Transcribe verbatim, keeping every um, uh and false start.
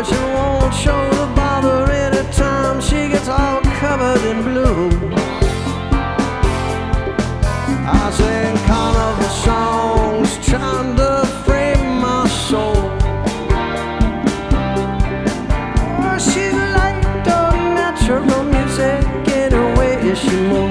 she won't show the bother anytime she gets all covered in blue. I sing carnival songs trying to frame my soul. Oh, she's like the natural music in a way she moves.